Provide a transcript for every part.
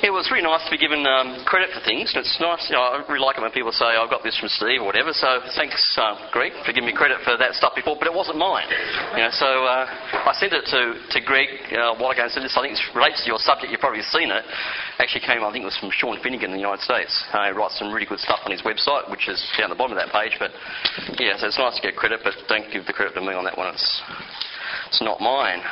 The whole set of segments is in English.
It was really nice to be given credit for things. It's nice, I really like it when people say, I got this from Steve or whatever, so thanks, Greg, for giving me credit for that stuff before, but it wasn't mine. So I sent it to Greg a while ago and said, this, I think this relates to your subject, you've probably seen it. Actually came, I think it was from Sean Finnegan in the United States. He writes some really good stuff on his website, which is down the bottom of that page, but yeah, so it's nice to get credit, but don't give the credit to me on that one, it's not mine.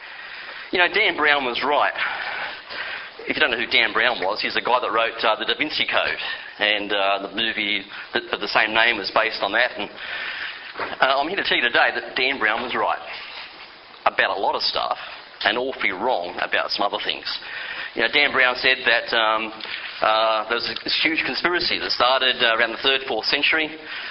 Dan Brown was right. If you don't know who Dan Brown was, he's the guy that wrote the Da Vinci Code, and the movie of the same name was based on that. And I'm here to tell you today that Dan Brown was right about a lot of stuff and awfully wrong about some other things. Dan Brown said that there was this huge conspiracy that started around the 3rd, 4th century,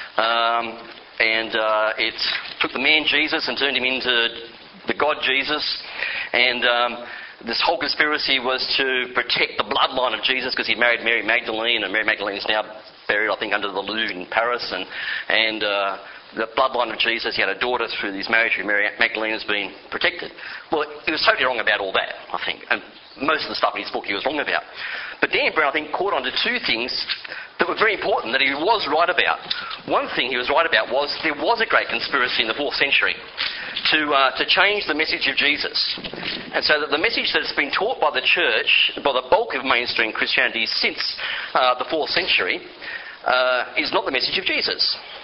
and it took the man Jesus and turned him into the God Jesus, and this whole conspiracy was to protect the bloodline of Jesus because he'd married Mary Magdalene, and Mary Magdalene is now buried, I think, under the Louvre in Paris, and the bloodline of Jesus, he had a daughter through his marriage with Mary Magdalene, has been protected. Well, he was totally wrong about all that, I think, and most of the stuff in his book he was wrong about. But Dan Brown, I think, caught on to two things that were very important that he was right about. One thing he was right about was there was a great conspiracy in the 4th century to change the message of Jesus. And so that the message that's been taught by the church, by the bulk of mainstream Christianity since the 4th century, is not the message of Jesus.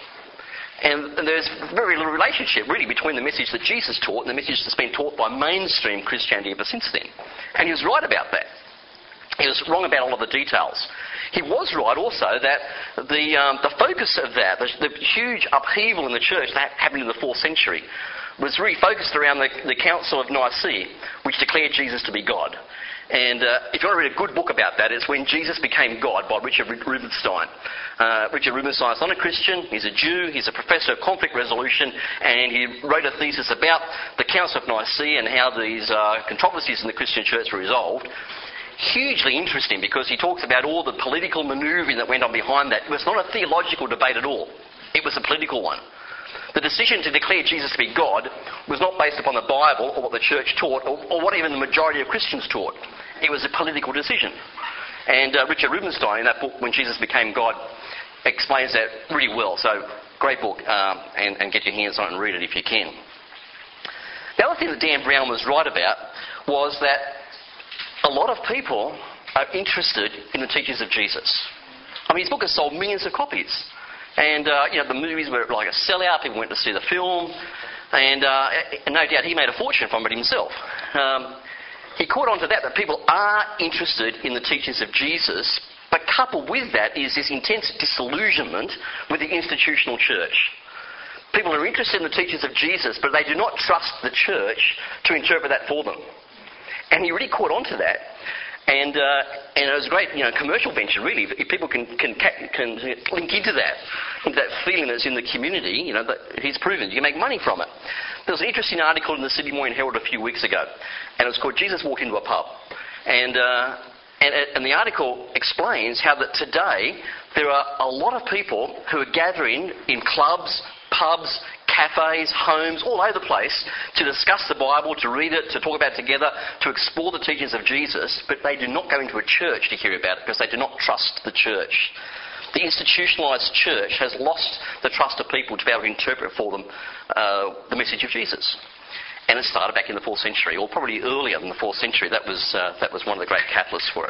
And there's very little relationship, really, between the message that Jesus taught and the message that's been taught by mainstream Christianity ever since then. And he was right about that. He was wrong about all of the details. He was right also that the focus of that, the huge upheaval in the church that happened in the 4th century, was really focused around the Council of Nicaea, which declared Jesus to be God. And if you want to read a good book about that, it's When Jesus Became God by Richard Rubenstein. Richard Rubenstein is not a Christian, he's a Jew, he's a professor of conflict resolution, and he wrote a thesis about the Council of Nicaea and how these controversies in the Christian church were resolved. Hugely interesting because he talks about all the political manoeuvring that went on behind that. It was not a theological debate at all. It was a political one. The decision to declare Jesus to be God was not based upon the Bible or what the church taught or what even the majority of Christians taught. It was a political decision. And Richard Rubenstein, in that book, When Jesus Became God, explains that really well. So, great book, and get your hands on it and read it if you can. The other thing that Dan Brown was right about was that a lot of people are interested in the teachings of Jesus. I mean, his book has sold millions of copies. And, the movies were like a sellout. People went to see the film. And no doubt he made a fortune from it himself. He caught on to that people are interested in the teachings of Jesus, but coupled with that is this intense disillusionment with the institutional church. People are interested in the teachings of Jesus, but they do not trust the church to interpret that for them. And he really caught on to that. And it was a great, commercial venture, really. If people can link into that feeling that's in the community, that he's proven you can make money from it. There was an interesting article in the Sydney Morning Herald a few weeks ago, and it was called "Jesus Walked into a Pub," and the article explains how that today there are a lot of people who are gathering in clubs, pubs, cafes, homes, all over the place to discuss the Bible, to read it, to talk about it together, to explore the teachings of Jesus, but they do not go into a church to hear about it because they do not trust the church. The institutionalised church has lost the trust of people to be able to interpret for them the message of Jesus. And it started back in the 4th century, or probably earlier than the 4th century. That was one of the great catalysts for it.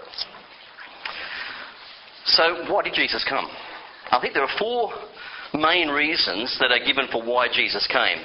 So why did Jesus come? I think there are 4 main reasons that are given for why Jesus came.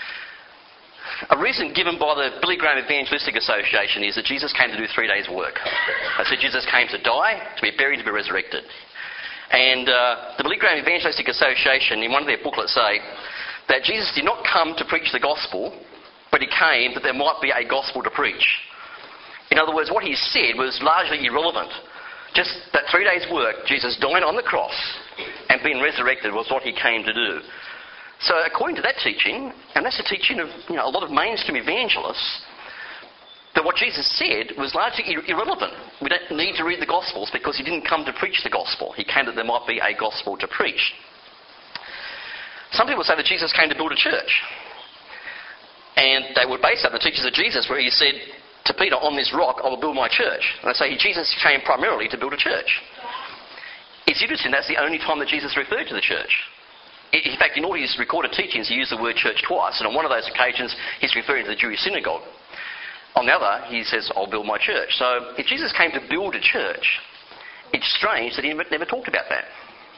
A reason given by the Billy Graham Evangelistic Association is that Jesus came to do 3 days' work. They said Jesus came to die, to be buried, to be resurrected. And the Billy Graham Evangelistic Association, in one of their booklets, say that Jesus did not come to preach the gospel, but he came that there might be a gospel to preach. In other words, what he said was largely irrelevant. Just that 3 days' work, Jesus dying on the cross and being resurrected, was what he came to do. So according to that teaching, and that's the teaching of a lot of mainstream evangelists, that what Jesus said was largely irrelevant. We don't need to read the Gospels because he didn't come to preach the gospel. He came that there might be a gospel to preach. Some people say that Jesus came to build a church. And they would base that on the teachings of Jesus where he said, to Peter, on this rock I will build my church. And they say Jesus came primarily to build a church. It's interesting, that's the only time that Jesus referred to the church. In fact, in all his recorded teachings, he used the word church twice. And on one of those occasions, he's referring to the Jewish synagogue. On the other, he says, I'll build my church. So if Jesus came to build a church, it's strange that he never talked about that.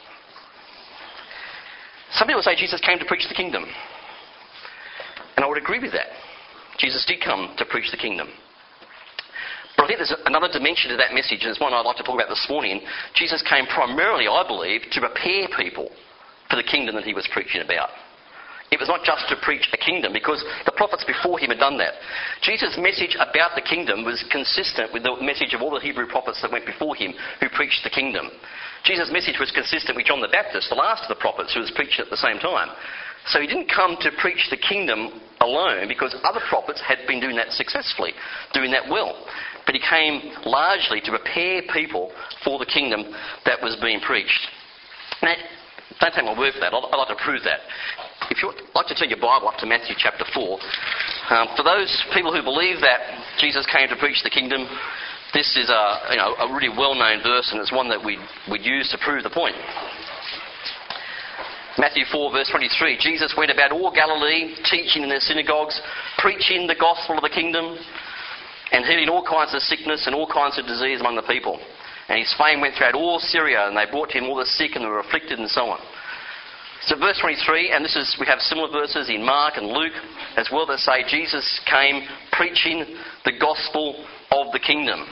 Some people say Jesus came to preach the kingdom. And I would agree with that. Jesus did come to preach the kingdom. But I think there's another dimension to that message, and it's one I'd like to talk about this morning. Jesus came primarily, I believe, to prepare people for the kingdom that he was preaching about. It was not just to preach a kingdom, because the prophets before him had done that. Jesus' message about the kingdom was consistent with the message of all the Hebrew prophets that went before him who preached the kingdom. Jesus' message was consistent with John the Baptist, the last of the prophets, who was preaching at the same time. So he didn't come to preach the kingdom alone, because other prophets had been doing that successfully, doing that well. But he came largely to prepare people for the kingdom that was being preached. Now, don't take my word for that. I'd like to prove that. If you'd like to turn your Bible up to Matthew chapter 4, for those people who believe that Jesus came to preach the kingdom, this is a really well-known verse, and it's one that we'd use to prove the point. Matthew 4 verse 23, Jesus went about all Galilee, teaching in their synagogues, preaching the gospel of the kingdom, and healing all kinds of sickness and all kinds of disease among the people. And his fame went throughout all Syria, and they brought to him all the sick and the afflicted and so on. So verse 23, and we have similar verses in Mark and Luke as well that say Jesus came preaching the gospel of the kingdom.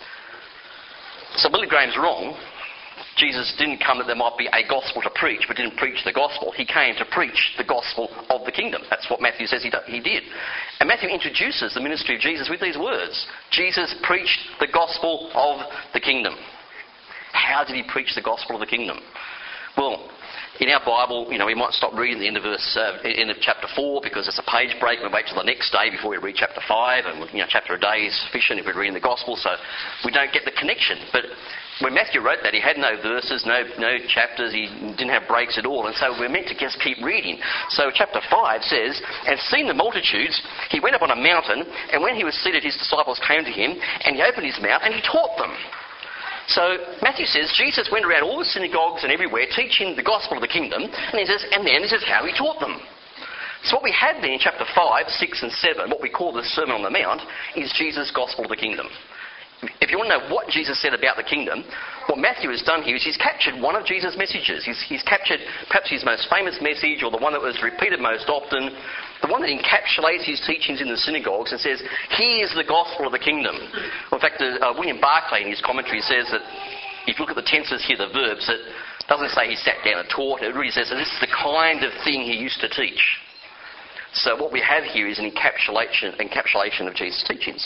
So Billy Graham's wrong. Jesus didn't come that there might be a gospel to preach, but didn't preach the gospel. He came to preach the gospel of the kingdom. That's what Matthew says he did. And Matthew introduces the ministry of Jesus with these words. Jesus preached the gospel of the kingdom. How did he preach the gospel of the kingdom? Well, in our Bible, we might stop reading the end of chapter 4 because it's a page break. We wait till the next day before we read chapter 5, and chapter a day is sufficient if we're reading the gospel, so we don't get the connection. But when Matthew wrote that, he had no verses, no chapters, he didn't have breaks at all, and so we're meant to just keep reading. So chapter 5 says, and seeing the multitudes, he went up on a mountain, and when he was seated, his disciples came to him, and he opened his mouth, and he taught them. So Matthew says Jesus went around all the synagogues and everywhere teaching the gospel of the kingdom, and he says, and then this is how he taught them. So what we have then in chapter 5, 6 and 7, what we call the Sermon on the Mount, is Jesus' gospel of the kingdom. If you want to know what Jesus said about the kingdom, what Matthew has done here is he's captured one of Jesus' messages. He's captured perhaps his most famous message, or the one that was repeated most often, the one that encapsulates his teachings in the synagogues and says, here's the gospel of the kingdom. Well, in fact, William Barclay in his commentary says that if you look at the tenses here, the verbs, it doesn't say he sat down and taught. It really says that this is the kind of thing he used to teach. So what we have here is an encapsulation of Jesus' teachings.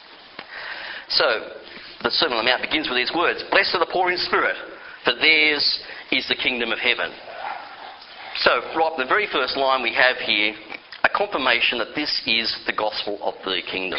So, the Sermon on the Mount begins with these words, blessed are the poor in spirit, for theirs is the kingdom of heaven. So, right in the very first line we have here, a confirmation that this is the gospel of the kingdom.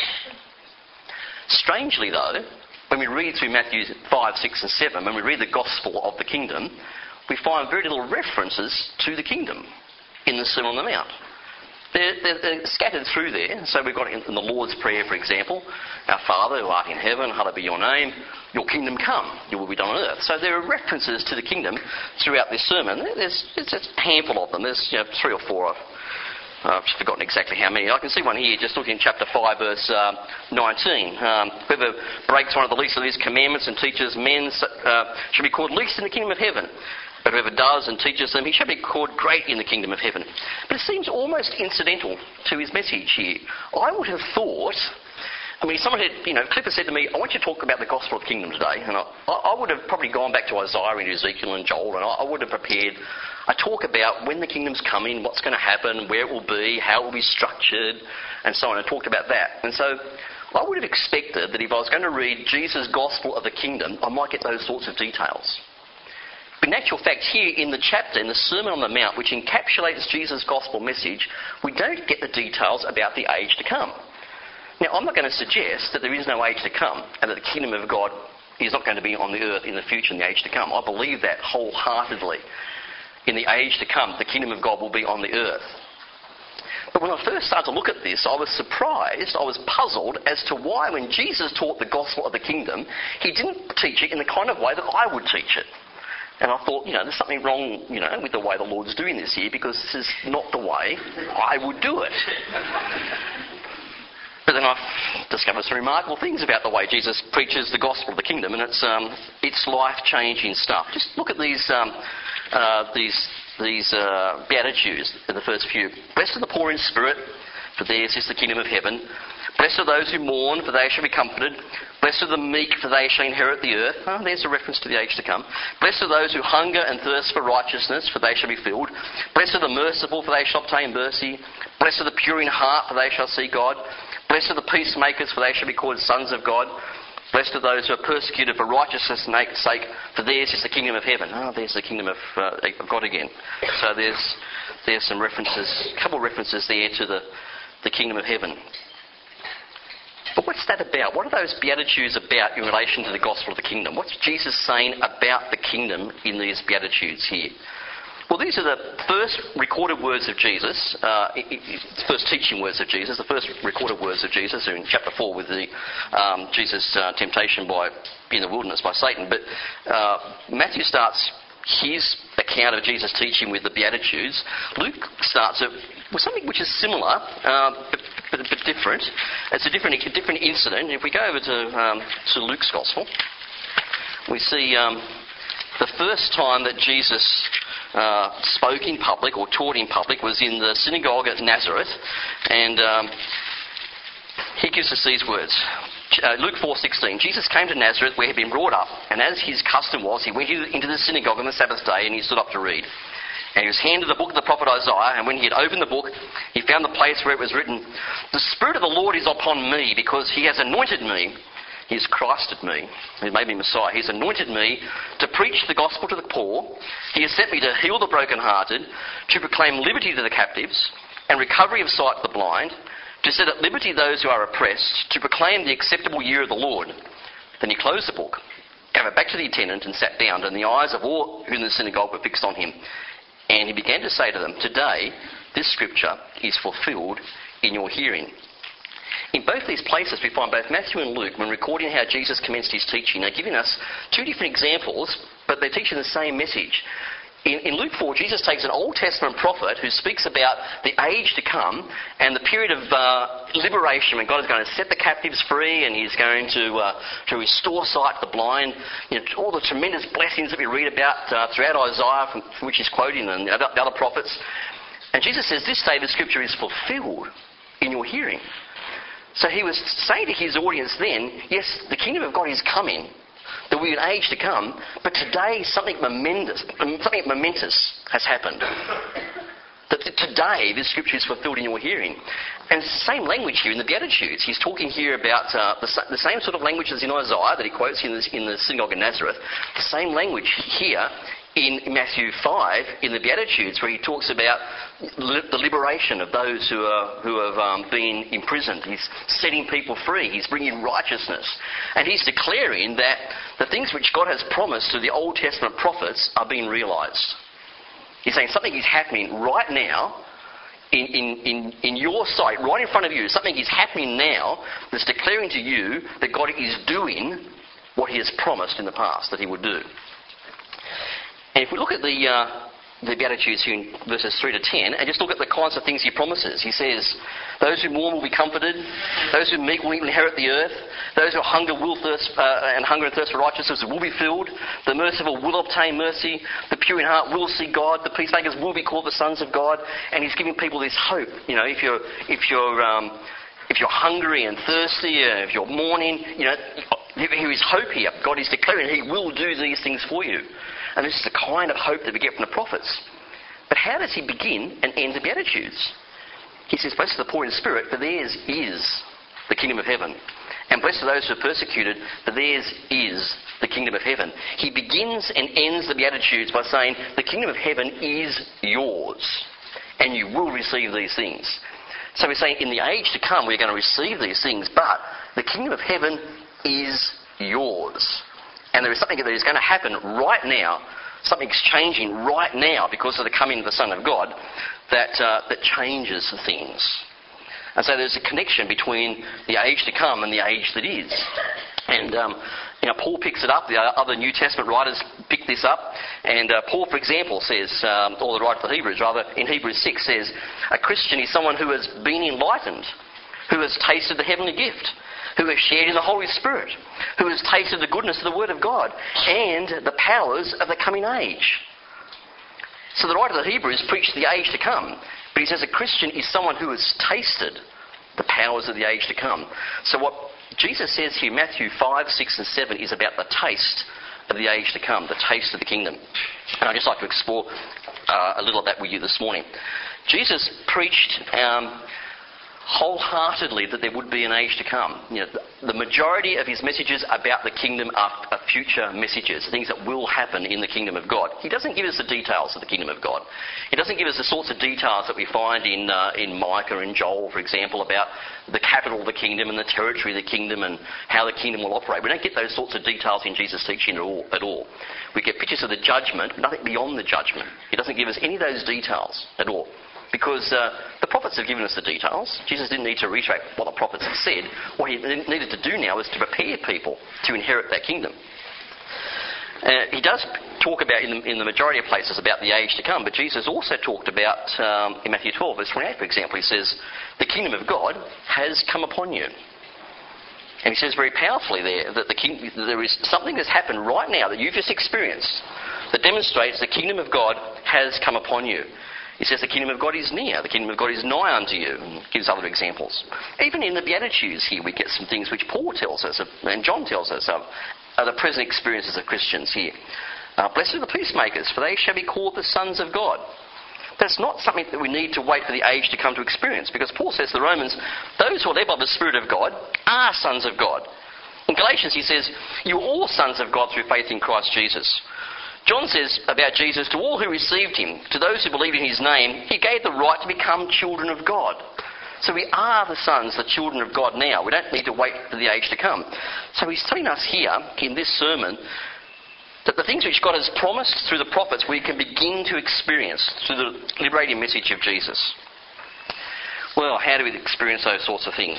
Strangely though, when we read through Matthew 5, 6 and 7, when we read the gospel of the kingdom, we find very little references to the kingdom in the Sermon on the Mount. They're scattered through there. So we've got in the Lord's Prayer, for example, our Father who art in heaven, hallowed be your name, your kingdom come, your will be done on earth. So there are references to the kingdom throughout this sermon. There's a handful of them. There's 3 or 4. I've forgotten exactly how many. I can see one here, just looking in chapter 5, verse 19. Whoever breaks one of the least of these commandments and teaches men shall be called least in the kingdom of heaven. But whoever does and teaches them, he shall be called great in the kingdom of heaven. But it seems almost incidental to his message here. I would have thought, someone had, Clipper said to me, I want you to talk about the gospel of the kingdom today. And I would have probably gone back to Isaiah and Ezekiel and Joel, and I would have prepared a talk about when the kingdom's coming, what's going to happen, where it will be, how it will be structured, and so on, and talked about that. And so I would have expected that if I was going to read Jesus' gospel of the kingdom, I might get those sorts of details. But in actual fact, here in the chapter, in the Sermon on the Mount, which encapsulates Jesus' gospel message, we don't get the details about the age to come. Now, I'm not going to suggest that there is no age to come and that the kingdom of God is not going to be on the earth in the future, in the age to come. I believe that wholeheartedly. In the age to come, the kingdom of God will be on the earth. But when I first started to look at this, I was surprised, I was puzzled as to why when Jesus taught the gospel of the kingdom, he didn't teach it in the kind of way that I would teach it. And I thought, there's something wrong, with the way the Lord's doing this here, because this is not the way I would do it. But then I've discovered some remarkable things about the way Jesus preaches the gospel of the kingdom, and it's life-changing stuff. Just look at these Beatitudes in the first few. Blessed are the poor in spirit, for theirs is the kingdom of heaven. Blessed are those who mourn, for they shall be comforted. Blessed are the meek, for they shall inherit the earth. Oh, there's a reference to the age to come. Blessed are those who hunger and thirst for righteousness, for they shall be filled. Blessed are the merciful, for they shall obtain mercy. Blessed are the pure in heart, for they shall see God. Blessed are the peacemakers, for they shall be called sons of God. Blessed are those who are persecuted for righteousness' sake, for theirs is the kingdom of heaven. Oh, there's the kingdom of God again. So there's some references, a couple of references there to the kingdom of heaven. But what's that about? What are those Beatitudes about in relation to the gospel of the kingdom? What's Jesus saying about the kingdom in these Beatitudes here? Well, these are the first recorded words of Jesus, first teaching words of Jesus, the first recorded words of Jesus in chapter 4 with the Jesus' temptation in the wilderness by Satan. But Matthew starts his account of Jesus' teaching with the Beatitudes. Luke starts it with something which is similar, but different. It's a different incident. If we go over to Luke's Gospel, we see the first time that Jesus spoke in public or taught in public was in the synagogue at Nazareth, and he gives us these words. Luke 4:16. Jesus came to Nazareth where he had been brought up, and as his custom was, he went into the synagogue on the Sabbath day and he stood up to read. And he was handed the book of the prophet Isaiah, and when he had opened the book, he found the place where it was written, "The Spirit of the Lord is upon me, because he has anointed me." He has Christed me. He made me Messiah. He has anointed me to preach the gospel to the poor. He has sent me to heal the brokenhearted, to proclaim liberty to the captives, and recovery of sight to the blind, to set at liberty those who are oppressed, to proclaim the acceptable year of the Lord. Then he closed the book, gave it back to the attendant, and sat down, and the eyes of all who in the synagogue were fixed on him. And he began to say to them, "Today, this scripture is fulfilled in your hearing." In both these places, we find both Matthew and Luke, when recording how Jesus commenced his teaching, are giving us two different examples, but they're teaching the same message. In Luke 4, Jesus takes an Old Testament prophet who speaks about the age to come and the period of liberation when God is going to set the captives free and he's going to restore sight to the blind. All the tremendous blessings that we read about throughout Isaiah, from which he's quoting, and the other prophets. And Jesus says, "This day the scripture is fulfilled in your hearing." So he was saying to his audience then, yes, the kingdom of God is coming. There will be an age to come, but today something momentous has happened. That today this scripture is fulfilled in your hearing. And it's the same language here in the Beatitudes. He's talking here about the same sort of language as in Isaiah that he quotes in the synagogue in Nazareth. The same language here in Matthew 5 in the Beatitudes, where he talks about the liberation of those who have been imprisoned. He's setting people free. He's bringing righteousness. And he's declaring that the things which God has promised to the Old Testament prophets are being realised. He's saying something is happening right now in your sight, right in front of you. Something is happening now that's declaring to you that God is doing what he has promised in the past that he would do. And if we look at the Beatitudes here in verses 3 to 10, and just look at the kinds of things he promises. He says, those who mourn will be comforted, those who meek will inherit the earth, those who hunger and thirst for righteousness will be filled, the merciful will obtain mercy, the pure in heart will see God, the peacemakers will be called the sons of God, and he's giving people this hope. If you're hungry and thirsty, if you're mourning, there is hope here. God is declaring he will do these things for you. And this is the kind of hope that we get from the prophets. But how does he begin and end the Beatitudes? He says, blessed are the poor in spirit, for theirs is the kingdom of heaven. And blessed are those who are persecuted, for theirs is the kingdom of heaven. He begins and ends the Beatitudes by saying, the kingdom of heaven is yours, and you will receive these things. So we're saying, in the age to come, we're going to receive these things, but the kingdom of heaven is yours. And there is something that is going to happen right now something's changing right now because of the coming of the Son of God that changes things. And so there's a connection between the age to come and the age that is. And Paul picks it up. The other New Testament writers pick this up. And Paul, for example, says, or the writer to the Hebrews, rather, in Hebrews 6 says, a Christian is someone who has been enlightened, who has tasted the heavenly gift, who has shared in the Holy Spirit, who has tasted the goodness of the Word of God and the powers of the coming age. So the writer of the Hebrews preached the age to come, but he says a Christian is someone who has tasted the powers of the age to come. So what Jesus says here, Matthew 5, 6 and 7, is about the taste of the age to come, the taste of the kingdom. And I'd just like to explore a little of that with you this morning. Jesus preached wholeheartedly that there would be an age to come. The majority of his messages about the kingdom are future messages, things that will happen in the kingdom of God. He doesn't give us the details of the kingdom of God. He doesn't give us the sorts of details that we find in Micah and Joel, for example, about the capital of the kingdom and the territory of the kingdom and how the kingdom will operate. We don't get those sorts of details in Jesus' teaching at all. We get pictures of the judgment, but nothing beyond the judgment. He doesn't give us any of those details at all. Because the prophets have given us the details. Jesus didn't need to reiterate what the prophets had said. What he needed to do now is to prepare people to inherit that kingdom. He does talk about, in the majority of places, about the age to come, but Jesus also talked about, in Matthew 12, verse 28, for example, he says, the kingdom of God has come upon you. And he says very powerfully there that there is something that's happened right now that you've just experienced that demonstrates the kingdom of God has come upon you. He says the kingdom of God is near, the kingdom of God is nigh unto you, and gives other examples. Even in the Beatitudes here we get some things which Paul tells us, and John tells us of the present experiences of Christians here. Blessed are the peacemakers, for they shall be called the sons of God. That's not something that we need to wait for the age to come to experience, because Paul says to the Romans, those who are led by the Spirit of God are sons of God. In Galatians he says, you are all sons of God through faith in Christ Jesus. John says about Jesus, to all who received him, to those who believed in his name, he gave the right to become children of God. So we are the sons, the children of God now. We don't need to wait for the age to come. So he's telling us here, in this sermon, that the things which God has promised through the prophets we can begin to experience through the liberating message of Jesus. Well, how do we experience those sorts of things?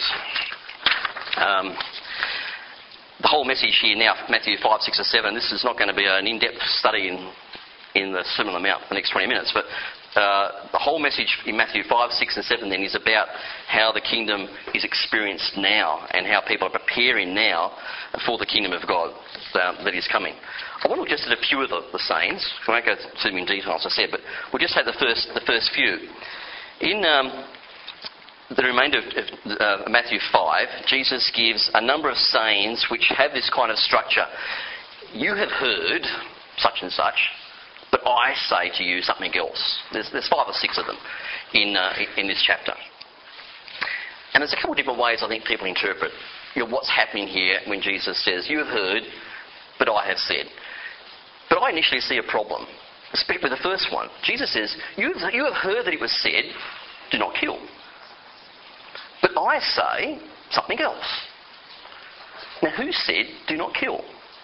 The whole message here now, Matthew 5, 6 and 7, this is not going to be an in-depth study in the Sermon on the Mount for the next 20 minutes, but the whole message in Matthew 5, 6 and 7 then is about how the kingdom is experienced now and how people are preparing now for the kingdom of God that is coming. I want to look just at a few of the sayings. I won't go through them in detail, as I said, but we'll just take the first few. In the remainder of Matthew 5, Jesus gives a number of sayings which have this kind of structure. You have heard such and such, but I say to you something else. There's 5 or 6 of them in this chapter. And there's a couple of different ways I think people interpret what's happening here when Jesus says, you have heard, but I have said. But I initially see a problem, especially with the first one. Jesus says, you have heard that it was said, do not kill. But I say something else. Now, who said, do not kill?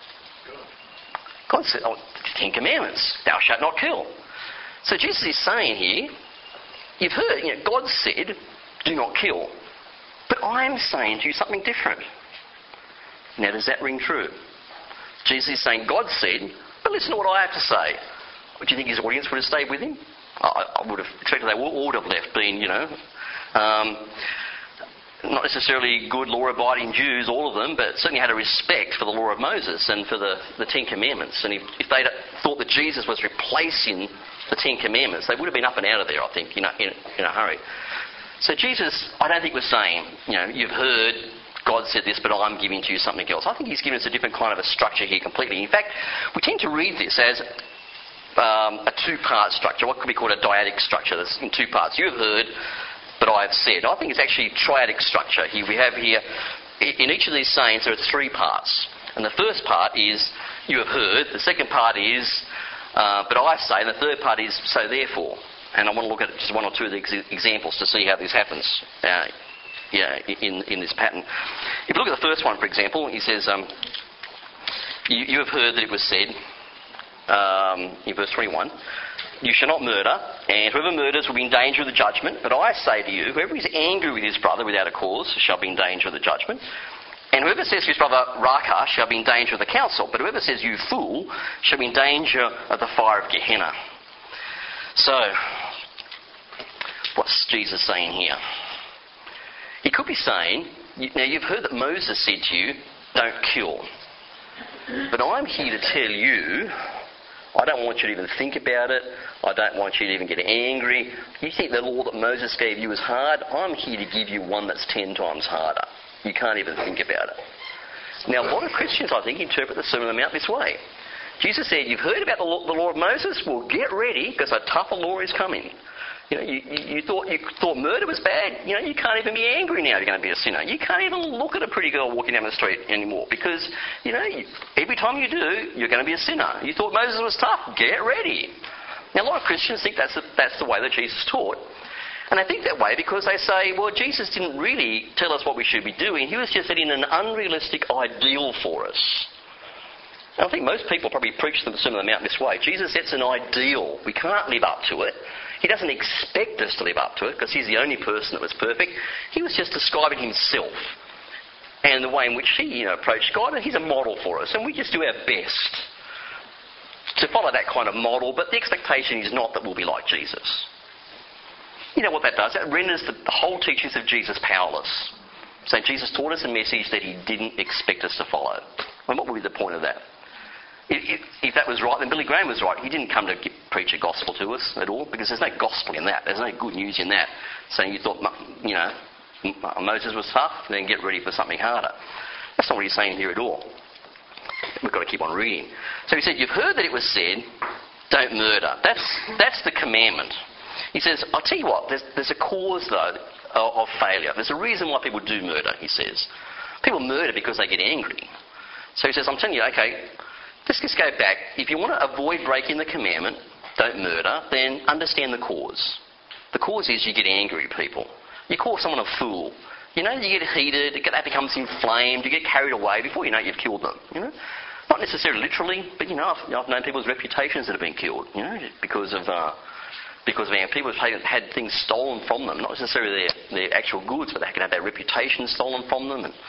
God said, the 10 Commandments, thou shalt not kill. So Jesus is saying here, you've heard, God said, do not kill. But I'm saying to you something different. Now, does that ring true? Jesus is saying, God said, but listen to what I have to say. Do you think his audience would have stayed with him? I would have expected they all would have left, being, not necessarily good law-abiding Jews, all of them, but certainly had a respect for the law of Moses and for the 10 Commandments. And if they thought that Jesus was replacing the 10 Commandments, they would have been up and out of there, I think, in a hurry. So Jesus, I don't think was saying, you've heard God said this, but I'm giving to you something else. I think he's given us a different kind of a structure here completely. In fact, we tend to read this as a two-part structure, what could be called a dyadic structure. That's in 2 parts. You have heard, but I have said. I think it's actually triadic structure. Here we have here, in each of these sayings, there are 3 parts. And the first part is, you have heard. The second part is, but I say. And the third part is, so therefore. And I want to look at just 1 or 2 of the examples to see how this happens in this pattern. If you look at the first one, for example, he says, you have heard that it was said, in verse 21, you shall not murder, and whoever murders will be in danger of the judgment. But I say to you, whoever is angry with his brother without a cause shall be in danger of the judgment. And whoever says to his brother, Raca, shall be in danger of the council. But whoever says, you fool, shall be in danger of the fire of Gehenna. So, what's Jesus saying here? He could be saying, now you've heard that Moses said to you, don't kill. But I'm here to tell you, I don't want you to even think about it. I don't want you to even get angry. You think the law that Moses gave you is hard? I'm here to give you one that's 10 times harder. You can't even think about it. Now, a lot of Christians, I think, interpret the Sermon on the Mount this way. Jesus said, you've heard about the law of Moses? Well, get ready, because a tougher law is coming. You know, you thought murder was bad. You know, you can't even be angry now if you're going to be a sinner. You can't even look at a pretty girl walking down the street anymore because, you know, every time you do, you're going to be a sinner. You thought Moses was tough. Get ready. Now, a lot of Christians think that's the way that Jesus taught. And they think that way because they say, well, Jesus didn't really tell us what we should be doing. He was just setting an unrealistic ideal for us. And I think most people probably preach the Sermon on the Mount this way. Jesus sets an ideal. We can't live up to it. He doesn't expect us to live up to it because he's the only person that was perfect. He was just describing himself and the way in which he approached God. And he's a model for us. And we just do our best to follow that kind of model. But the expectation is not that we'll be like Jesus. You know what that does? That renders the whole teachings of Jesus powerless. So Jesus taught us a message that he didn't expect us to follow. And what would be the point of that? If that was right, then Billy Graham was right. He didn't come to preach a gospel to us at all, because there's no gospel in that. There's no good news in that. Saying you thought, Moses was tough, then get ready for something harder. That's not what he's saying here at all. We've got to keep on reading. So he said, you've heard that it was said, don't murder. That's the commandment. He says, I'll tell you what, there's a cause, though, of failure. There's a reason why people do murder, he says. People murder because they get angry. So he says, I'm telling you, okay, let's just go back. If you want to avoid breaking the commandment, don't murder, then understand the cause. The cause is you get angry at people. You call someone a fool. You know, you get heated, that becomes inflamed, you get carried away. Before you know it, you've killed them, you know. Not necessarily literally, but, I've known people's reputations that have been killed, because of people have had things stolen from them, not necessarily their actual goods, but they can have their reputation stolen from them. And,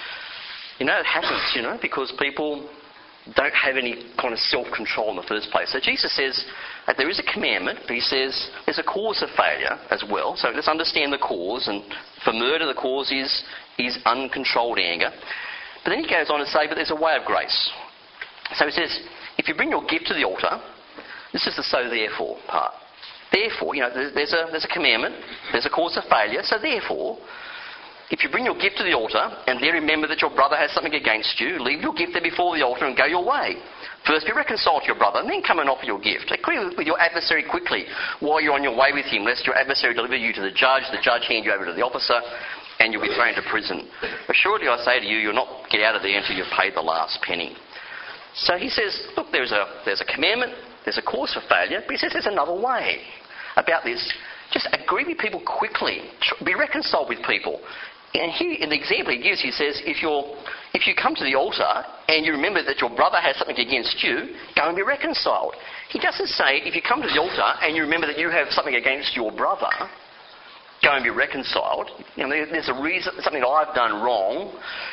it happens, because people don't have any kind of self-control in the first place. So Jesus says that there is a commandment, but he says there's a cause of failure as well. So let's understand the cause. And for murder, the cause is uncontrolled anger. But then he goes on to say, but there's a way of grace. So he says, if you bring your gift to the altar, this is the so therefore part. Therefore, there's a commandment, there's a cause of failure, so therefore, if you bring your gift to the altar and there remember that your brother has something against you, leave your gift there before the altar and go your way. First be reconciled to your brother and then come and offer your gift. Agree with your adversary quickly while you're on your way with him, lest your adversary deliver you to the judge hand you over to the officer, and you'll be thrown to prison. Assuredly I say to you, you'll not get out of there until you've paid the last penny. So he says, look, there's a commandment, there's a cause for failure, but he says there's another way about this. Just agree with people quickly. Be reconciled with people. And here, in the example he gives, he says, if you come to the altar and you remember that your brother has something against you, go and be reconciled. He doesn't say, if you come to the altar and you remember that you have something against your brother, go and be reconciled. There's a reason, something that I've done wrong,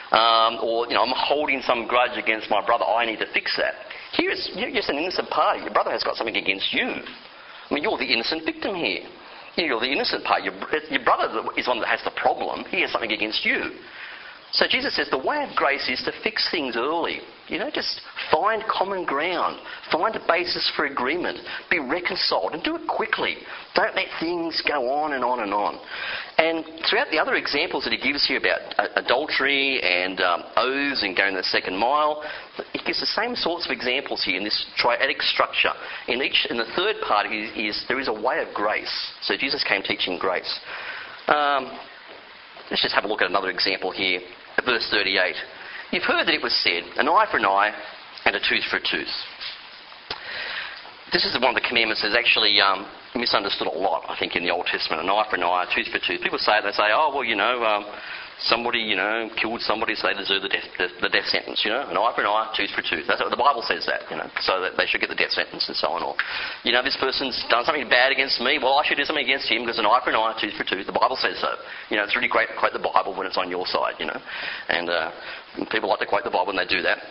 or I'm holding some grudge against my brother. I need to fix that. You're just an innocent party. Your brother has got something against you. I mean, you're the innocent victim here. You're the innocent part. Your brother is one that has the problem. He has something against you. So Jesus says the way of grace is to fix things early. Just find common ground. Find a basis for agreement. Be reconciled and do it quickly. Don't let things go on and on and on. And throughout the other examples that he gives here about adultery and oaths and going the second mile, he gives the same sorts of examples here in this triadic structure. In the third part is there is a way of grace. So Jesus came teaching grace. Let's just have a look at another example here. At verse 38. You've heard that it was said, an eye for an eye and a tooth for a tooth. This is one of the commandments that's actually misunderstood a lot, I think, in the Old Testament. An eye for an eye, a tooth for a tooth. People say it, they say, somebody, killed somebody, so they deserve the death sentence, an eye for an eye, tooth for a tooth. That's what the Bible says that, so that they should get the death sentence and so on. Or, this person's done something bad against me, well, I should do something against him because an eye for an eye, tooth for a tooth. The Bible says so. It's really great to quote the Bible when it's on your side, and people like to quote the Bible when they do that.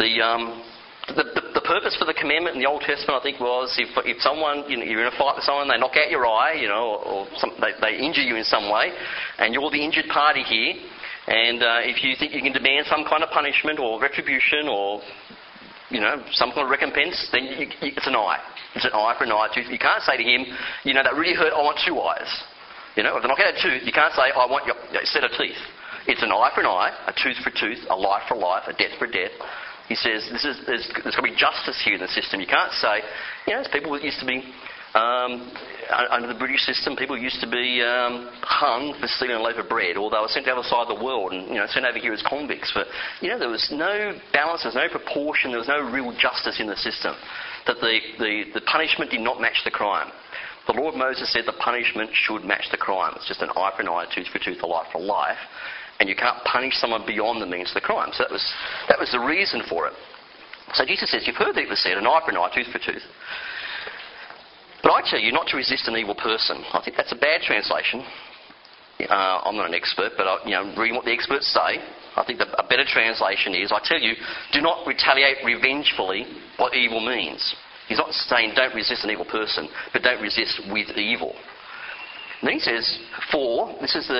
The purpose for the commandment in the Old Testament, I think, was if someone, you're in a fight with someone, they knock out your eye, or they injure you in some way, and you're the injured party here, and if you think you can demand some kind of punishment or retribution or, some kind of recompense, then it's an eye. It's an eye for an eye. You can't say to him, that really hurt, I want 2 eyes. If they knock out a tooth, you can't say, I want your set of teeth. It's an eye for an eye, a tooth for a tooth, a life for a life, a death for a death. He says there's got to be justice here in the system. You can't say, there's people that used to be, under the British system, people used to be hung for stealing a loaf of bread, or they were sent to the other side of the world and sent over here as convicts. But, there was no balance, there was no proportion, there was no real justice in the system. That the punishment did not match the crime. The law of Moses said the punishment should match the crime. It's just an eye for an eye, a tooth for a tooth, a life for a life. And you can't punish someone beyond the means of the crime. So that was the reason for it. So Jesus says, you've heard that it was said, an eye for an eye, tooth for tooth. But I tell you not to resist an evil person. I think that's a bad translation. I'm not an expert, but reading what the experts say, I think a better translation is, I tell you, do not retaliate revengefully what evil means. He's not saying don't resist an evil person, but don't resist with evil. And then he says, this is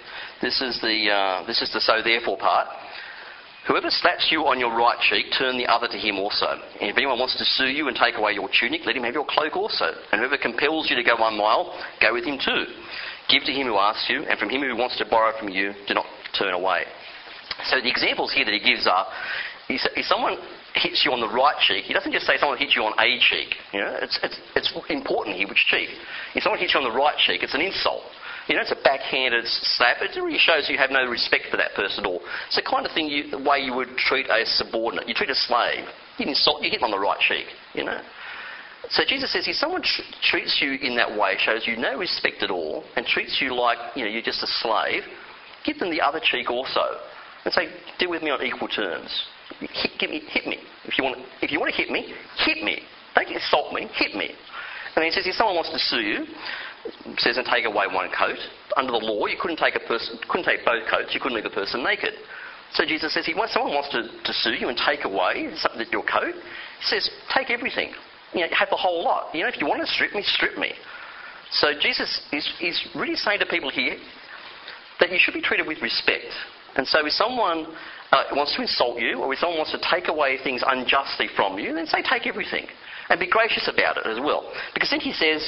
the so therefore part. Whoever slaps you on your right cheek, turn the other to him also. And if anyone wants to sue you and take away your tunic, let him have your cloak also. And whoever compels you to go 1 mile, go with him too. Give to him who asks you, and from him who wants to borrow from you, do not turn away. So the examples here that he gives are, if someone hits you on the right cheek, he doesn't just say someone hits you on a cheek. It's important here which cheek. If someone hits you on the right cheek, it's an insult. It's a backhanded slap. It really shows you have no respect for that person at all. It's the kind of thing, the way you would treat a subordinate. You treat a slave. You insult, you hit them on the right cheek, So Jesus says, if someone treats you in that way, shows you no respect at all, and treats you like, you're just a slave, give them the other cheek also. And say, deal with me on equal terms. Hit me. If you want to hit me, hit me. Don't insult me, hit me. And then he says, if someone wants to sue you, says and take away 1 coat. Under the law, you couldn't take both coats. You couldn't leave a person naked. So Jesus says, if someone wants to sue you and take away your coat, he says, take everything. Have the whole lot. If you want to strip me, strip me. So Jesus is really saying to people here that you should be treated with respect. And so if someone wants to insult you, or if someone wants to take away things unjustly from you, then say take everything. And be gracious about it as well. Because then he says,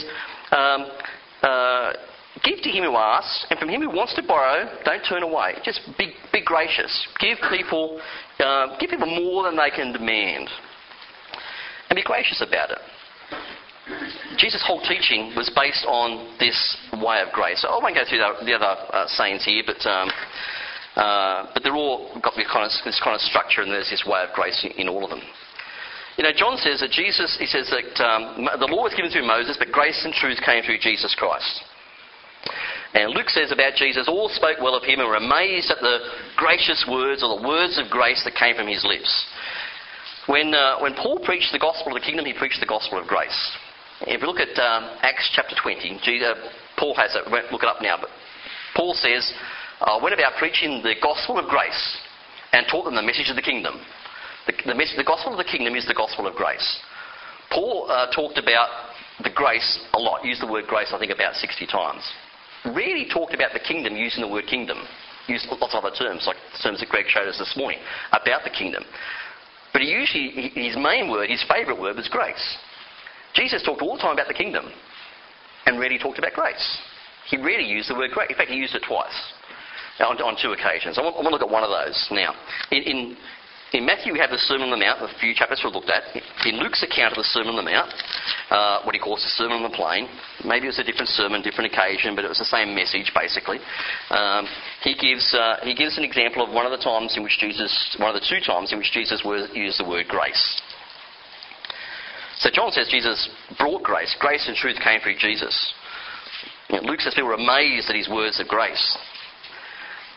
give to him who asks, and from him who wants to borrow, don't turn away. Just be gracious. Give people more than they can demand. And be gracious about it. Jesus' whole teaching was based on this way of grace. So I won't go through the other sayings here, but they're all got this kind of structure, and there's this way of grace in all of them. John says that the law was given through Moses, but grace and truth came through Jesus Christ. And Luke says about Jesus, all spoke well of him and were amazed at the gracious words, or the words of grace that came from his lips. When Paul preached the gospel of the kingdom, he preached the gospel of grace. If you look at Acts chapter 20, Paul has it, we won't look it up now, but Paul says, I went about preaching the gospel of grace and taught them the message of the kingdom. The gospel of the kingdom is the gospel of grace. Paul talked about the grace a lot, used the word grace I think about 60 times. Rarely talked about the kingdom using the word kingdom. Used lots of other terms, like the terms that Greg showed us this morning, about the kingdom. But his main word, his favourite word, was grace. Jesus talked all the time about the kingdom and rarely talked about grace. He rarely used the word grace. In fact, he used it twice on 2 occasions. I want to look at one of those now. In Matthew, we have the Sermon on the Mount, a few chapters we've looked at. In Luke's account of the Sermon on the Mount, what he calls the Sermon on the Plain, maybe it was a different sermon, different occasion, but it was the same message, basically. He gives an example of one of the 2 times in which Jesus used the word grace. So John says Jesus brought grace. Grace and truth came through Jesus. Luke says people were amazed at his words of grace.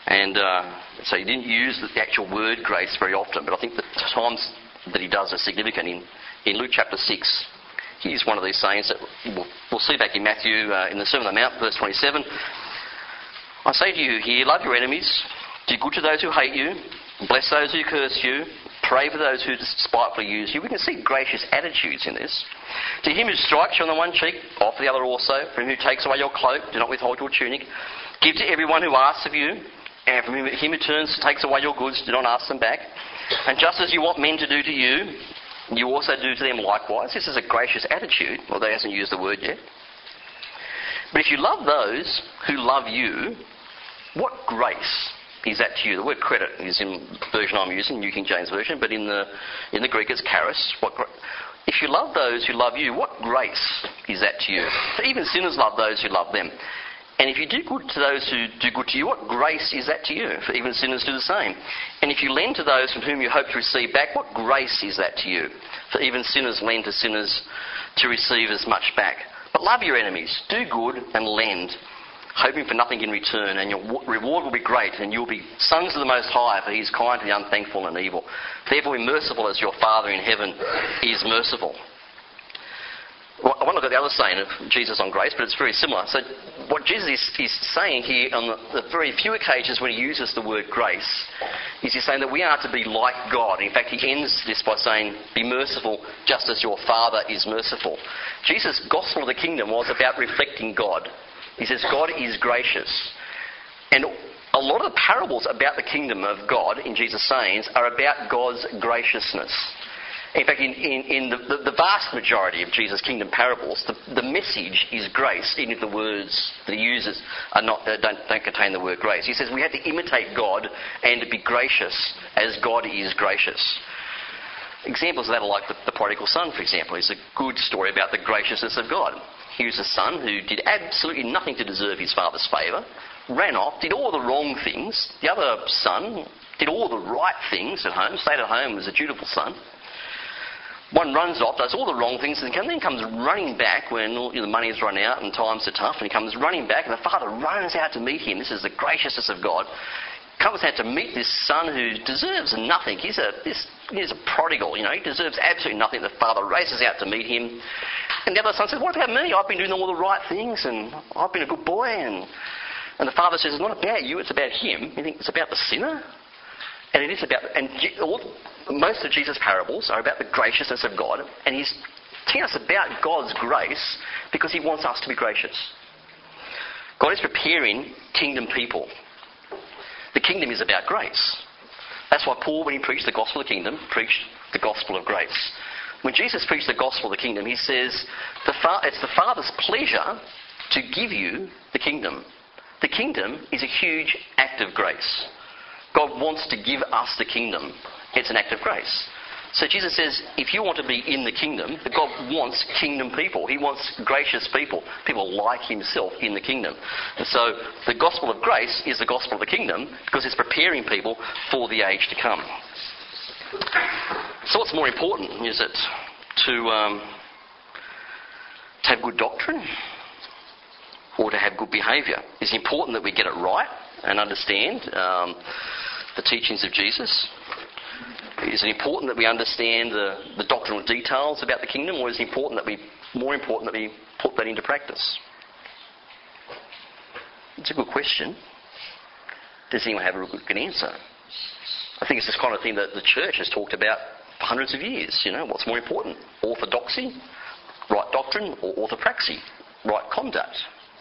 And so he didn't use the actual word grace very often, but I think the times that he does are significant. In Luke chapter 6, here's one of these sayings that we'll see back in Matthew in the Sermon on the Mount, verse 27. I say to you here, love your enemies, do good to those who hate you, bless those who curse you, pray for those who despitefully use you. We can see gracious attitudes in this. To him who strikes you on the one cheek, offer the other also. From him who takes away your cloak, do not withhold your tunic. Give to everyone who asks of you, and from him who takes away your goods, do not ask them back. And just as you want men to do to you, you also do to them likewise. This is a gracious attitude, although he hasn't used the word yet. But if you love those who love you, what grace is that to you? The word credit is in the version I'm using, New King James Version, but in the Greek it's charis. If you love those who love you, what grace is that to you? For even sinners love those who love them. And if you do good to those who do good to you, what grace is that to you? For even sinners do the same. And if you lend to those from whom you hope to receive back, what grace is that to you? For even sinners lend to sinners to receive as much back. But love your enemies, do good and lend, hoping for nothing in return, and your reward will be great, and you'll be sons of the Most High, for he is kind to the unthankful and evil. Therefore be merciful as your Father in heaven is merciful. Well, I want to look at the other saying of Jesus on grace, but it's very similar. So what Jesus is saying here on the very few occasions when he uses the word grace, is he's saying that we are to be like God. In fact, he ends this by saying, be merciful just as your Father is merciful. Jesus' gospel of the kingdom was about reflecting God. He says God is gracious. And a lot of the parables about the kingdom of God in Jesus' sayings are about God's graciousness. In fact, in the vast majority of Jesus' kingdom parables, the message is grace, even if the words that he uses are don't contain the word grace. He says we have to imitate God and to be gracious as God is gracious. Examples of that are like the prodigal son, for example. It's a good story about the graciousness of God. Here's a son who did absolutely nothing to deserve his father's favour, ran off, did all the wrong things. The other son did all the right things at home, stayed at home as a dutiful son. One runs off, does all the wrong things, and then comes running back when the money's run out and times are tough, and he comes running back, and the father runs out to meet him. This is the graciousness of God. Comes out to meet this son who deserves nothing. He's a prodigal, he deserves absolutely nothing. The father races out to meet him. And the other son says, what about me? I've been doing all the right things, and I've been a good boy. And the father says, it's not about you, it's about him. You think it's about the sinner? And it is about, most of Jesus' parables are about the graciousness of God, and he's telling us about God's grace because he wants us to be gracious. God is preparing kingdom people. The kingdom is about grace. That's why Paul, when he preached the gospel of the kingdom, preached the gospel of grace. When Jesus preached the gospel of the kingdom, he says, it's the Father's pleasure to give you the kingdom. The kingdom is a huge act of grace. God wants to give us the kingdom. It's an act of grace. So Jesus says, if you want to be in the kingdom, that God wants kingdom people. He wants gracious people, people like himself in the kingdom. And so the gospel of grace is the gospel of the kingdom because it's preparing people for the age to come. So what's more important? Is it to have good doctrine or to have good behaviour? Is it important that we get it right and understand the teachings of Jesus? Is it important that we understand the doctrinal details about the kingdom, or is it more important that we put that into practice? It's a good question. Does anyone have a good answer? I think it's this kind of thing that the church has talked about for hundreds of years. What's more important? Orthodoxy, right doctrine, or orthopraxy, right conduct?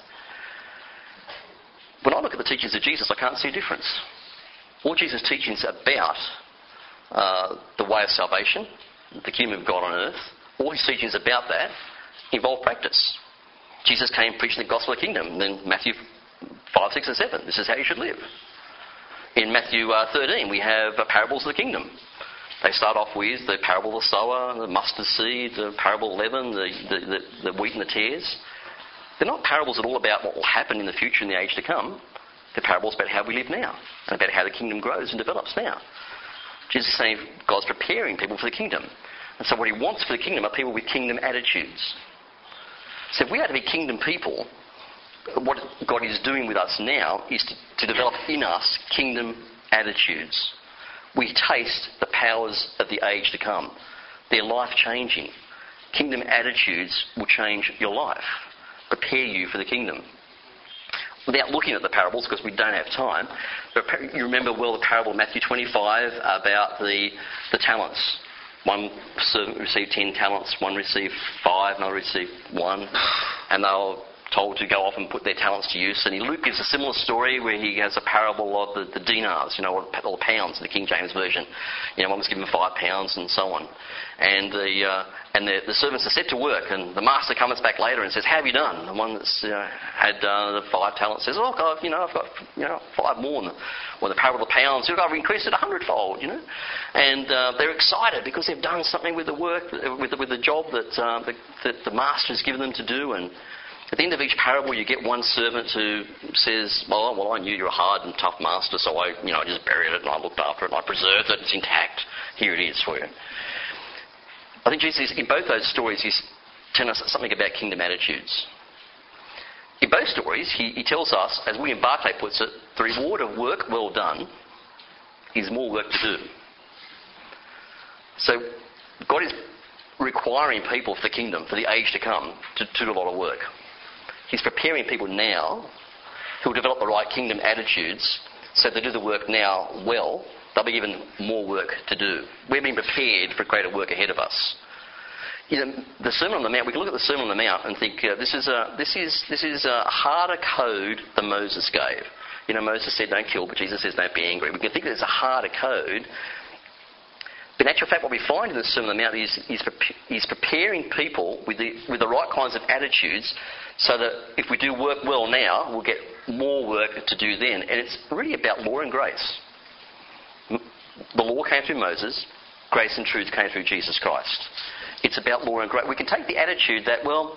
When I look at the teachings of Jesus, I can't see a difference. All Jesus' teachings about the way of salvation, the kingdom of God on earth, all his teachings about that involve practice. Jesus came preaching the gospel of the kingdom. And then Matthew 5, 6 and 7, this is how you should live. In Matthew 13, we have parables of the kingdom. They start off with the parable of the sower, the mustard seed, the parable of leaven, the wheat and the tares. They're not parables at all about what will happen in the future in the age to come. They're parables about how we live now and about how the kingdom grows and develops now. Jesus is saying God's preparing people for the kingdom. And so what he wants for the kingdom are people with kingdom attitudes. So if we are to be kingdom people, what God is doing with us now is to develop in us kingdom attitudes. We taste the powers of the age to come. They're life-changing. Kingdom attitudes will change your life, prepare you for the kingdom. Without looking at the parables, because we don't have time, but you remember well the parable of Matthew 25 about the talents. One servant received 10 talents, one received 5, another received 1, and they were told to go off and put their talents to use. And Luke gives a similar story where he has a parable of the dinars, or the pounds in the King James Version. One was given 5 pounds and so on. And the servants are set to work, and the master comes back later and says, "How have you done?" The one that's had the 5 talents says, "Oh, God, I've got 5 more." Or the parable of the pounds, I've increased it 100-fold, And they're excited because they've done something with the work, with the job that the master has given them to do. And at the end of each parable, you get one servant who says, well, I knew you were a hard and tough master, so I just buried it and I looked after it and I preserved it. It's intact. Here it is for you. I think Jesus, in both those stories, he's telling us something about kingdom attitudes. In both stories, he tells us, as William Barclay puts it, the reward of work well done is more work to do. So God is requiring people for the kingdom, for the age to come, to do a lot of work. He's preparing people now who will develop the right kingdom attitudes so they do the work now well, they'll be given more work to do. We're being prepared for greater work ahead of us. The Sermon on the Mount, we can look at the Sermon on the Mount and think this is a harder code than Moses gave. Moses said don't kill, but Jesus says don't be angry. We can think that it's a harder code. But in actual fact, what we find in the Sermon on the Mount is he's preparing people with the right kinds of attitudes so that if we do work well now, we'll get more work to do then. And it's really about law and grace. The law came through Moses. Grace and truth came through Jesus Christ. It's about law and grace. We can take the attitude that, what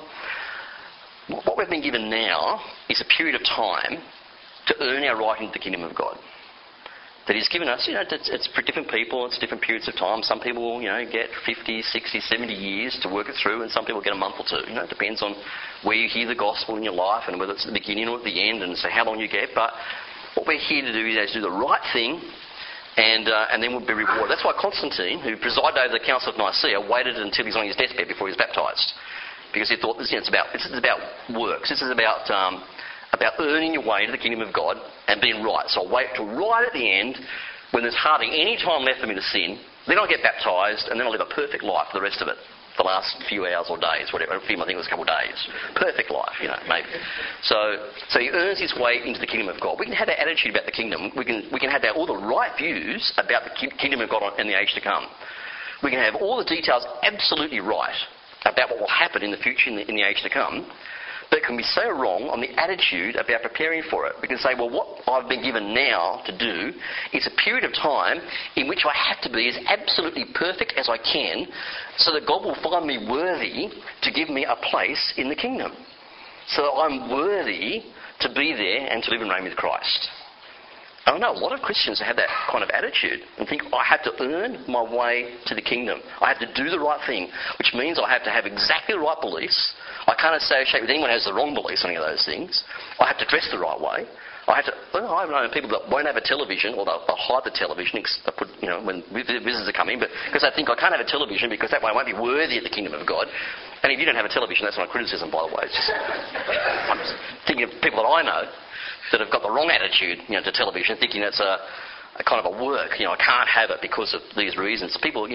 we've been given now is a period of time to earn our right into the kingdom of God. That he's given us, it's for different people, it's different periods of time. Some people, get 50, 60, 70 years to work it through, and some people get a month or 2. It depends on where you hear the gospel in your life and whether it's at the beginning or at the end, and so how long you get. But what we're here to do is do the right thing, and then we'll be rewarded. That's why Constantine, who presided over the Council of Nicaea, waited until he was on his deathbed before he was baptised, because he thought this is about works. This is about earning your way to the kingdom of God and being right. So I'll wait till right at the end when there's hardly any time left for me to sin. Then I'll get baptised and then I'll live a perfect life for the rest of it. The last few hours or days, whatever. I think it was a couple of days. Perfect life, maybe. So he earns his way into the kingdom of God. We can have that attitude about the kingdom. We can have all the right views about the kingdom of God in the age to come. We can have all the details absolutely right about what will happen in the future in the age to come. But it can be so wrong on the attitude about preparing for it. We can say, what I've been given now to do is a period of time in which I have to be as absolutely perfect as I can so that God will find me worthy to give me a place in the kingdom. So that I'm worthy to be there and to live and reign with Christ. I know a lot of Christians have that kind of attitude and think, I have to earn my way to the kingdom. I have to do the right thing, which means I have to have exactly the right beliefs. I can't associate with anyone who has the wrong beliefs on any of those things. I have to dress the right way. I've known people that won't have a television, or they'll hide the television, when visitors are coming, but because they think I can't have a television because that way I won't be worthy of the kingdom of God. And if you don't have a television, that's not a criticism, by the way. It's just, I'm just thinking of people that I know that have got the wrong attitude, to television, thinking it's a kind of a work. I can't have it because of these reasons. People,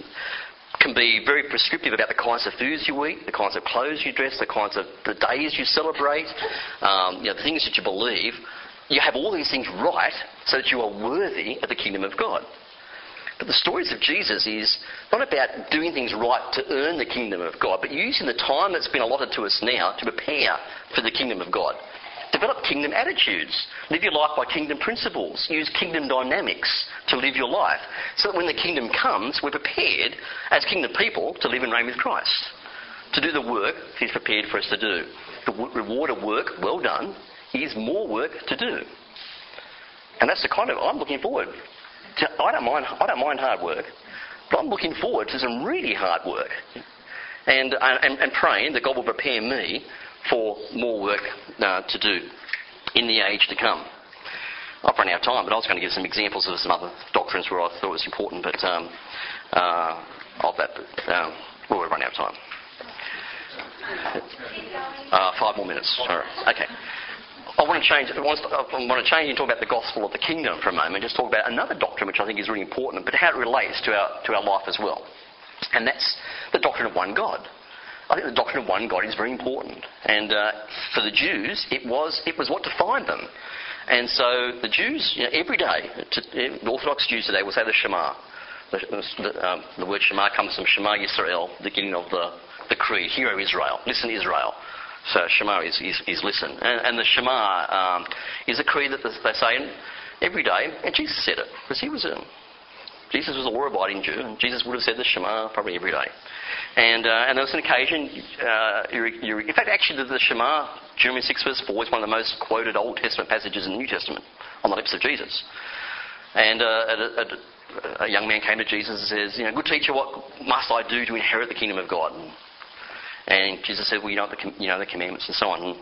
can be very prescriptive about the kinds of foods you eat, the kinds of clothes you dress, the days you celebrate, the things that you believe. You have all these things right so that you are worthy of the kingdom of God. But the stories of Jesus is not about doing things right to earn the kingdom of God, but using the time that's been allotted to us now to prepare for the kingdom of God. Develop kingdom attitudes. Live your life by kingdom principles. Use kingdom dynamics to live your life so that when the kingdom comes, we're prepared as kingdom people to live and reign with Christ, to do the work he's prepared for us to do. The reward of work, well done, is more work to do. And that's the kind of, I'm looking forward to, I don't mind hard work, but I'm looking forward to some really hard work and praying that God will prepare me for more work to do in the age to come. I've run out of time, but I was going to give some examples of some other doctrines where I thought it was important, but of that, we're running out of time. 5 more minutes. All right. Okay. I want to change and talk about the gospel of the kingdom for a moment. Just talk about another doctrine which I think is really important, but how it relates to our life as well. And that's the doctrine of one God. I think the doctrine of one God is very important. And for the Jews, it was what defined them. And so the Jews, every day, the Orthodox Jews today will say the Shema. The word Shema comes from Shema Yisrael, the beginning of the creed. Hear, O Israel. Listen, Israel. So Shema is listen. And the Shema is a creed that they say every day. And Jesus said it, because Jesus was a law-abiding Jew, and Jesus would have said the Shema probably every day. And there was an occasion, in fact, actually the Shema, Deuteronomy 6 verse 4, is one of the most quoted Old Testament passages in the New Testament on the lips of Jesus. And a young man came to Jesus and says, good teacher, what must I do to inherit the kingdom of God? And Jesus said, well, you know the commandments and so on.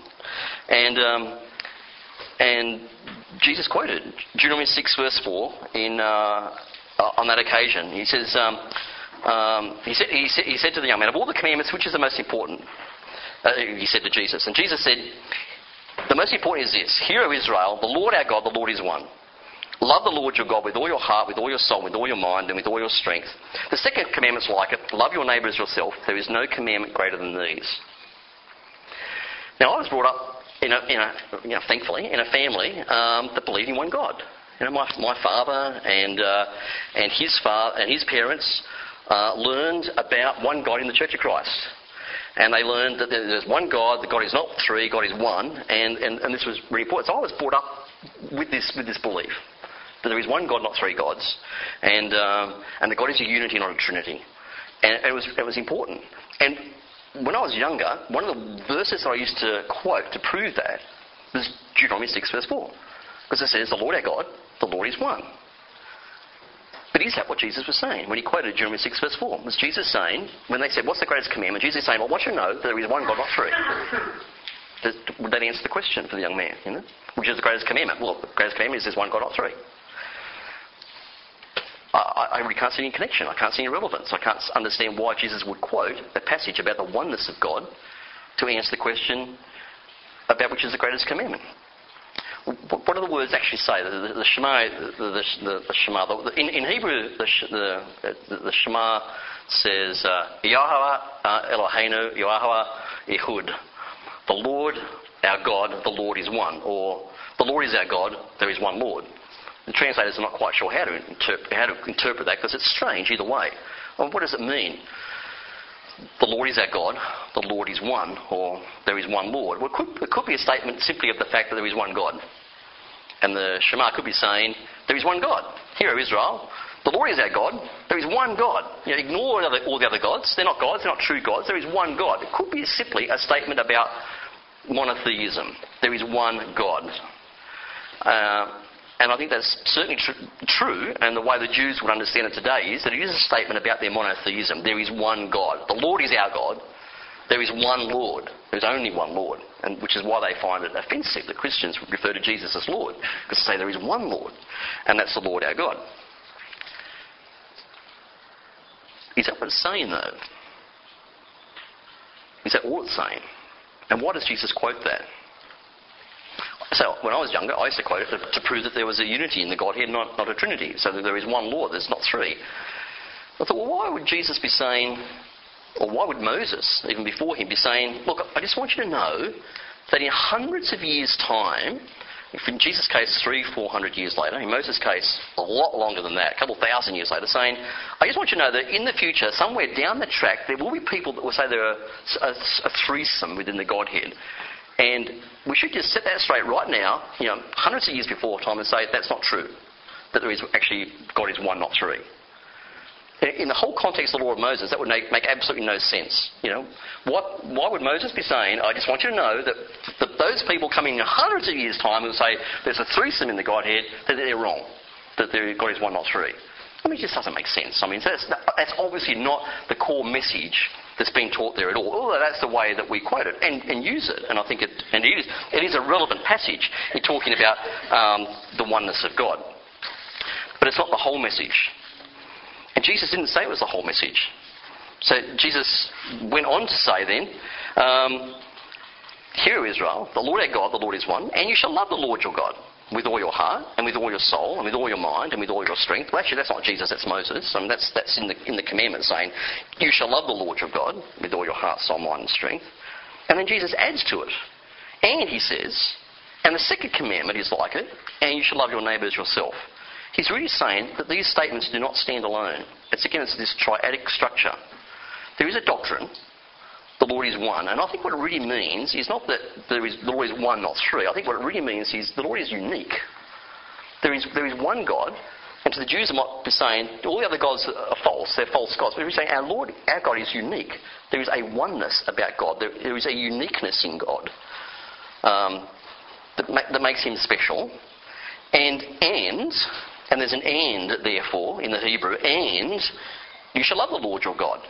And Jesus quoted Deuteronomy 6 verse 4 on that occasion. He says, he said to the young man, of all the commandments, which is the most important? He said to Jesus. And Jesus said, the most important is this: Hear, O Israel, the Lord our God, the Lord is one. Love the Lord your God with all your heart, with all your soul, with all your mind, and with all your strength. The second commandment's like it: love your neighbour as yourself. There is no commandment greater than these. Now, I was brought up thankfully, in a family that believed in one God. My father and his parents learned about one God in the Church of Christ. And they learned that there's one God, that God is not three, God is one, and this was really important. So I was brought up with this belief that there is one God, not three gods, and that God is a unity, not a trinity. And it was important. And when I was younger, one of the verses that I used to quote to prove that was Deuteronomy 6 verse 4. Because it says, the Lord our God, the Lord is one. But is that what Jesus was saying when he quoted Deuteronomy 6 verse 4? Was Jesus saying, when they said, what's the greatest commandment? Jesus is saying, well, I want you to know that there is one God, not three. Would that answer the question for the young man? Which is the greatest commandment? Well, the greatest commandment is there's one God, not three. I really can't see any connection. I can't see any relevance. I can't understand why Jesus would quote a passage about the oneness of God to answer the question about which is the greatest commandment. What do the words actually say? The Shema, in Hebrew, the Shema says, Yahweh Eloheinu, Yahweh Ehud. The Lord, our God, the Lord is one. Or, the Lord is our God, there is one Lord. The translators are not quite sure how to interpret that, because it's strange either way. Well, what does it mean? The Lord is our God, the Lord is one, or there is one Lord. Well, it could be a statement simply of the fact that there is one God. And the Shema could be saying, there is one God. Hear, O Israel, the Lord is our God, there is one God. Ignore all the other gods. They're not gods, they're not true gods. There is one God. It could be simply a statement about monotheism. There is one God. And I think that's certainly true, and the way the Jews would understand it today is that it is a statement about their monotheism. There is one God. The Lord is our God. There is one Lord. There is only one Lord, and which is why they find it offensive that Christians would refer to Jesus as Lord, because they say there is one Lord, and that's the Lord our God. Is that what it's saying, though? Is that all it's saying? And why does Jesus quote that? So when I was younger, I used to quote it to prove that there was a unity in the Godhead, not a Trinity. So that there is one Lord, there's not three. I thought, well, why would Jesus be saying, or why would Moses, even before him, be saying, look, I just want you to know that in hundreds of years' time, if in Jesus' case 300-400 years later, in Moses' case a lot longer than that, a couple of thousand years later, saying, I just want you to know that in the future, somewhere down the track, there will be people that will say there are a threesome within the Godhead. And we should just set that straight right now, hundreds of years before time, and say that's not true. That there is actually, God is one, not three. In the whole context of the law of Moses, that would make absolutely no sense. Why would Moses be saying, I just want you to know that those people coming in hundreds of years' time who say there's a threesome in the Godhead, that they're wrong. That God is one, not three. I mean, it just doesn't make sense. I mean, that's obviously not the core message that's being taught there at all. Although that's the way that we quote it and use it. And I think it is a relevant passage in talking about the oneness of God. But it's not the whole message. And Jesus didn't say it was the whole message. So Jesus went on to say then, Hear, O Israel, the Lord our God, the Lord is one, and you shall love the Lord your God with all your heart, and with all your soul, and with all your mind, and with all your strength. Well, actually, that's not Jesus, that's Moses. I mean, that's in the commandment saying, you shall love the Lord your God with all your heart, soul, mind, and strength. And then Jesus adds to it. And he says, and the second commandment is like it, and you shall love your neighbour as yourself. He's really saying that these statements do not stand alone. It's this triadic structure. There is a doctrine, the Lord is one. And I think what it really means is not that the Lord is one, not three. I think what it really means is the Lord is unique. There is one God. And to the Jews, they might be saying, all the other gods are false. They're false gods. But we're saying our God is unique. There is a oneness about God. There is a uniqueness in God that makes him special. And there's an and, therefore, in the Hebrew, and you shall love the Lord your God.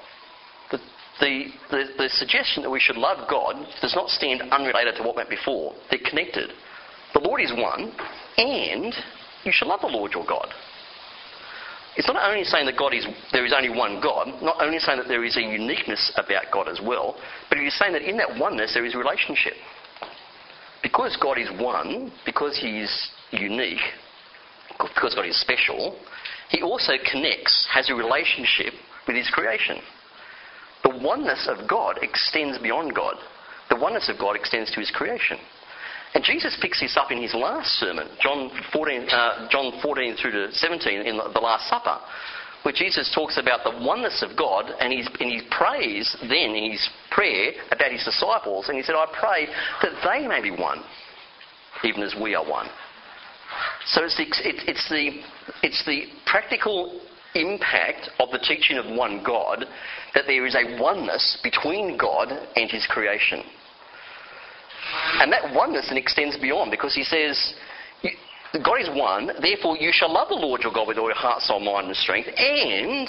The suggestion that we should love God does not stand unrelated to what went before. They're connected. The Lord is one, and you shall love the Lord your God. It's not only saying that there is only one God, not only saying that there is a uniqueness about God as well, but it is saying that in that oneness there is relationship. Because God is one, because he is unique, because God is special, he also has a relationship with his creation. The oneness of God extends beyond God. The oneness of God extends to his creation. And Jesus picks this up in his last sermon, John 14 through to 17, in the Last Supper, where Jesus talks about the oneness of God, and he prays then in his prayer about his disciples, and he said, I pray that they may be one, even as we are one. So it's the practical impact of the teaching of one God, that there is a oneness between God and his creation. And that oneness then extends beyond, because he says, God is one, therefore you shall love the Lord your God with all your heart, soul, mind and strength, and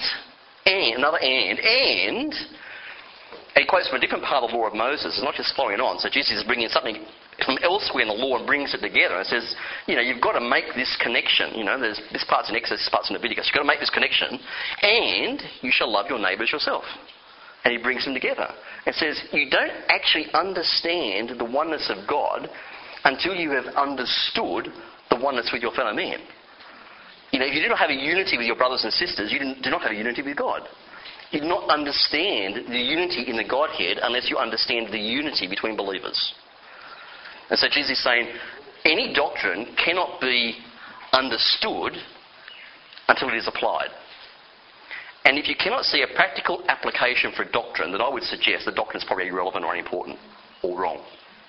he quotes from a different part of the law of Moses. It's not just following on. So Jesus is bringing something from elsewhere in the law and brings it together and says, you've got to make this connection. There's this part's in Exodus, this part's in Leviticus. You've got to make this connection, and you shall love your neighbours yourself. And he brings them together and says, you don't actually understand the oneness of God until you have understood the oneness with your fellow man. If you do not have a unity with your brothers and sisters, you do not have a unity with God. You do not understand the unity in the Godhead unless you understand the unity between believers. And so Jesus is saying, any doctrine cannot be understood until it is applied. And if you cannot see a practical application for a doctrine, then I would suggest the doctrine is probably irrelevant or unimportant or wrong.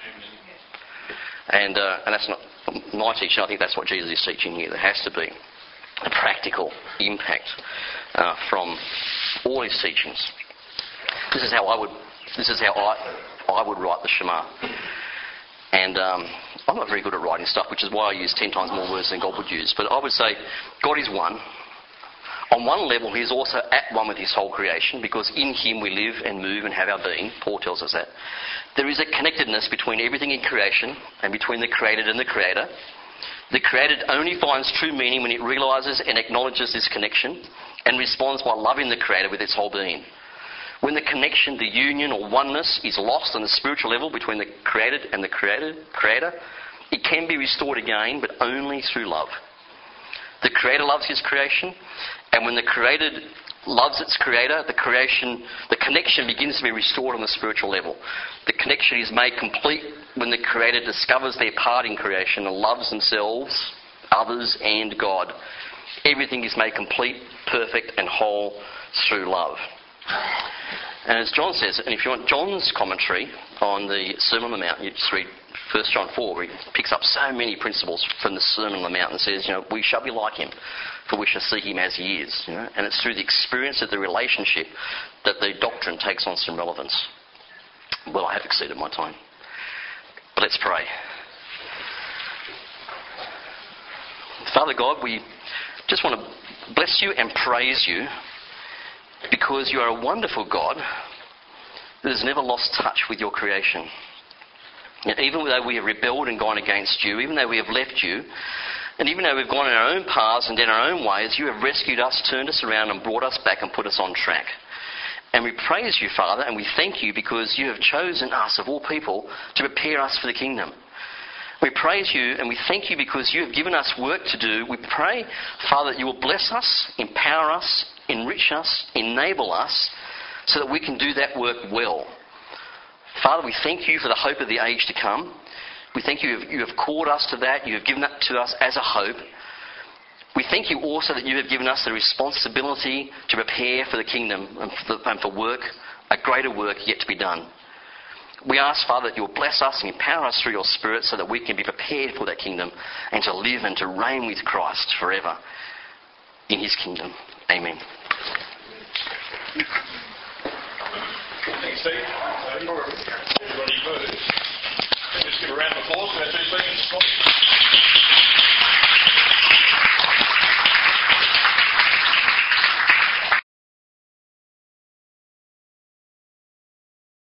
And that's not my teaching. I think that's what Jesus is teaching here. There has to be a practical impact from all his teachings. This is how I would write the Shema. And I'm not very good at writing stuff, which is why I use 10 times more words than God would use. But I would say God is one. On one level, he is also at one with his whole creation, because in him we live and move and have our being. Paul tells us that. There is a connectedness between everything in creation and between the created and the creator. The created only finds true meaning when it realises and acknowledges this connection and responds by loving the creator with its whole being. When the connection, the union or oneness is lost on the spiritual level between the created and the creator, it can be restored again, but only through love. The creator loves his creation, and when the created loves its creator, the connection begins to be restored on the spiritual level. The connection is made complete when the creator discovers their part in creation and loves themselves, others and God. Everything is made complete, perfect and whole through love. And as John says, and if you want John's commentary on the Sermon on the Mount, you just read 1 John 4, where he picks up so many principles from the Sermon on the Mount and says, we shall be like him, for we shall see him as he is. And it's through the experience of the relationship that the doctrine takes on some relevance. Well, I have exceeded my time. But let's pray. Father God, we just want to bless you and praise you, because you are a wonderful God that has never lost touch with your creation. And even though we have rebelled and gone against you, even though we have left you, and even though we've gone in our own paths and in our own ways, you have rescued us, turned us around and brought us back and put us on track. And we praise you, Father, and we thank you because you have chosen us, of all people, to prepare us for the kingdom. We praise you and we thank you because you have given us work to do. We pray, Father, that you will bless us, empower us, enrich us, enable us, so that we can do that work well. Father, we thank you for the hope of the age to come. We thank you have called us to that. You have given that to us as a hope. We thank you also that you have given us the responsibility to prepare for the kingdom and for work, a greater work yet to be done. We ask, Father, that you will bless us and empower us through your Spirit so that we can be prepared for that kingdom and to live and to reign with Christ forever in his kingdom. Amen. Thanks, Steve. Everybody voted. Let's give a round of applause for our two speakers.